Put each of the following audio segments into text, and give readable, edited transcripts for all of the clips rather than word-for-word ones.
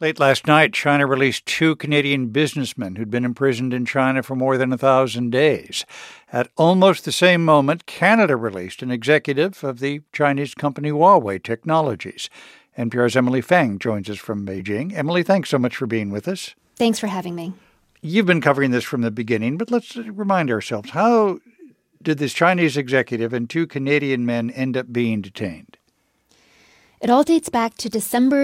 Late last night, China released two Canadian businessmen who'd been imprisoned in China for more than 1,000 days. At almost the same moment, Canada released an executive of the Chinese company Huawei Technologies. NPR's Emily Feng joins us from Beijing. Emily, thanks so much for being with us. Thanks for having me. You've been covering this from the beginning, but let's remind ourselves, how did this Chinese executive and two Canadian men end up being detained? It all dates back to December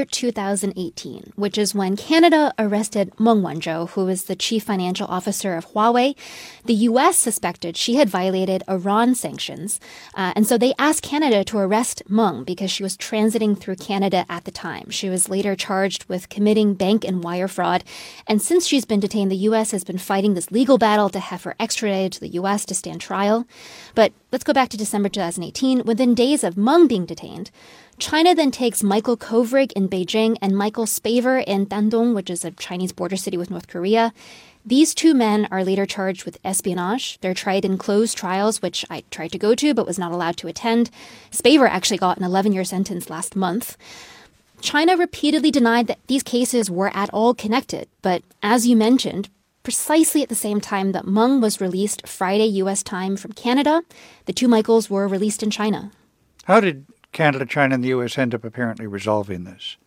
2018, which is when Canada arrested Meng Wanzhou, who was the chief financial officer of Huawei. The U.S. suspected she had violated Iran sanctions, and so they asked Canada to arrest Meng because she was transiting through Canada at the time. She was later charged with committing bank and wire fraud, and since she's been detained, the U.S. has been fighting this legal battle to have her extradited to the U.S. to stand trial. But let's go back to December 2018. Within days of Meng being detained, China then takes Michael Kovrig in Beijing and Michael Spavor in Dandong, which is a Chinese border city with North Korea. These two men are later charged with espionage. They're tried in closed trials, which I tried to go to but was not allowed to attend. Spavor actually got an 11-year sentence last month. China repeatedly denied that these cases were at all connected. But as you mentioned, precisely at the same time that Meng was released Friday U.S. time from Canada, the two Michaels were released in China. How did Canada, China, and the U.S. end up apparently resolving this?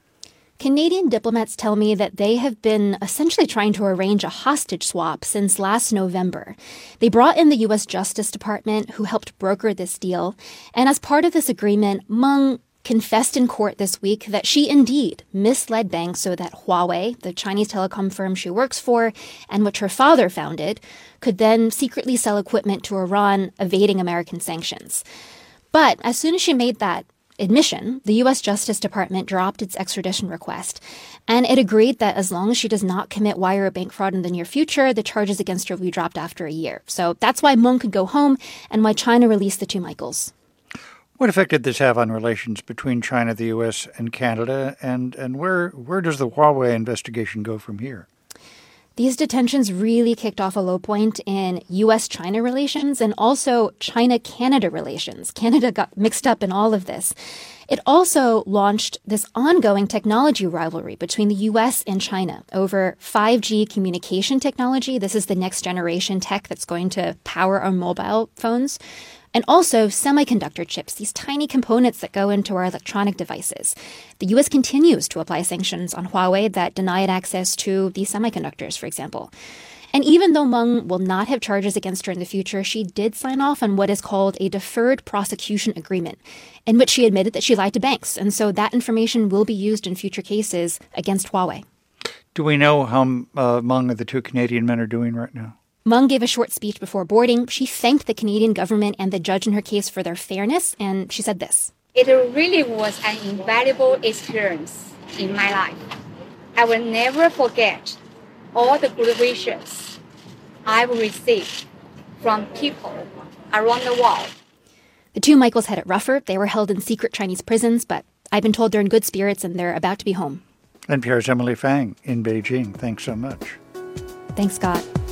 Canadian diplomats tell me that they have been essentially trying to arrange a hostage swap since last November. They brought in the U.S. Justice Department, who helped broker this deal. And as part of this agreement, Meng confessed in court this week that she indeed misled banks so that Huawei, the Chinese telecom firm she works for, and which her father founded, could then secretly sell equipment to Iran, evading American sanctions. But as soon as she made that admission, the U.S. Justice Department dropped its extradition request, and it agreed that as long as she does not commit wire or bank fraud in the near future, the charges against her will be dropped after a year. So that's why Meng could go home and why China released the two Michaels. What effect did this have on relations between China, the U.S., and Canada, and where does the Huawei investigation go from here? These detentions really kicked off a low point in U.S.-China relations and also China-Canada relations. Canada got mixed up in all of this. It also launched this ongoing technology rivalry between the U.S. and China over 5G communication technology. This is the next generation tech that's going to power our mobile phones. And also semiconductor chips, these tiny components that go into our electronic devices. The U.S. continues to apply sanctions on Huawei that deny it access to these semiconductors, for example. And even though Meng will not have charges against her in the future, she did sign off on what is called a deferred prosecution agreement, in which she admitted that she lied to banks. And so that information will be used in future cases against Huawei. Do we know how Meng and the two Canadian men are doing right now? Meng gave a short speech before boarding. She thanked the Canadian government and the judge in her case for their fairness, and she said this. It really was an invaluable experience in my life. I will never forget all the good wishes I've received from people around the world. The two Michaels had it rougher. They were held in secret Chinese prisons, but I've been told they're in good spirits and they're about to be home. NPR's Emily Feng in Beijing. Thanks so much. Thanks, Scott.